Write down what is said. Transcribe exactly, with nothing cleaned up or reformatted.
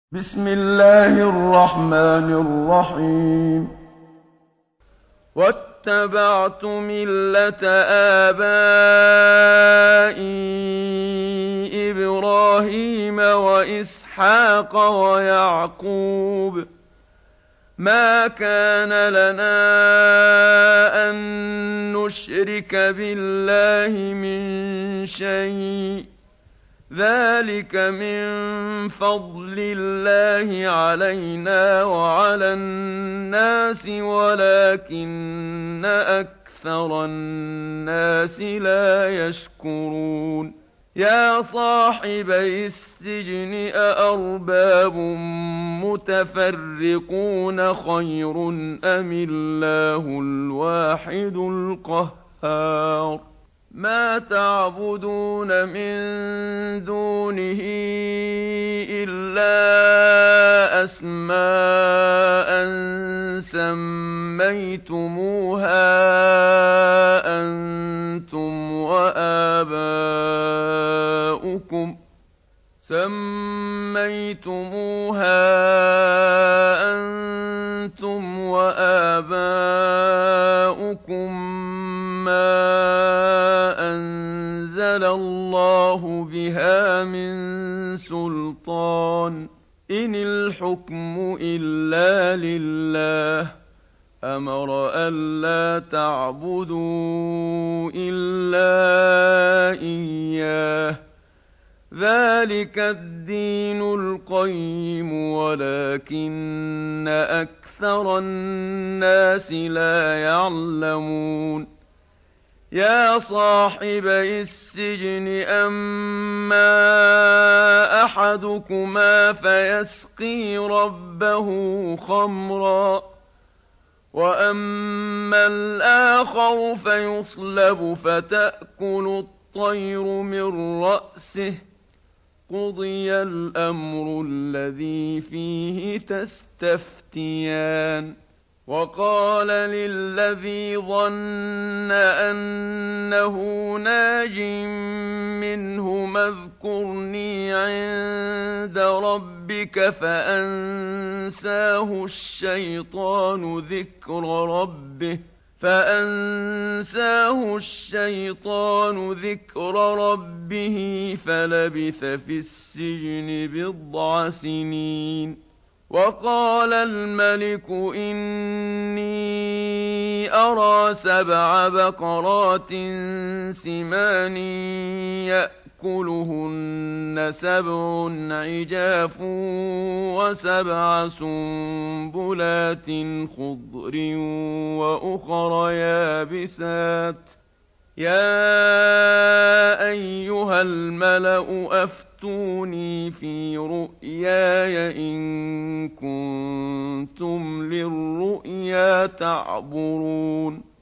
بسم الله الرحمن الرحيم. واتبعت ملة آبائي إبراهيم وإسحاق ويعقوب ما كان لنا أن نشرك بالله من شيء ذلك من فضل الله علينا وعلى الناس ولكن أكثر الناس لا يشكرون يا صاحبي السجن أأرباب متفرقون خير أم الله الواحد القهار ما تعبدون من دونه إلا أسماء سميتموها أنتم وآباؤكم سميتموها أنتم وآباؤكم ما أنزل الله بها من سلطان إن الحكم إلا لله أمر ألا تعبدوا إلا إياه ذلك الدين القيم ولكن أكثر الناس لا يعلمون يا صاحبي السجن أما أحدكما فيسقي ربه خمرا وأما الآخر فيصلب فتأكل الطير من رأسه قضي الأمر الذي فيه تستفتيان وقال للذي ظن أنه ناج منهما اذكرني عند ربك فأنساه الشيطان ذكر ربه فأنساه الشيطان ذكر ربه فلبث في السجن بضع سنين وقال الملك إني أرى سبع بقرات سمان يأكلهن سبع عجاف وسبع سنبلات خضر وأخر يابسات يا أيها الملأ أفتوني في رؤياي إن كنتم للرؤيا تعبرون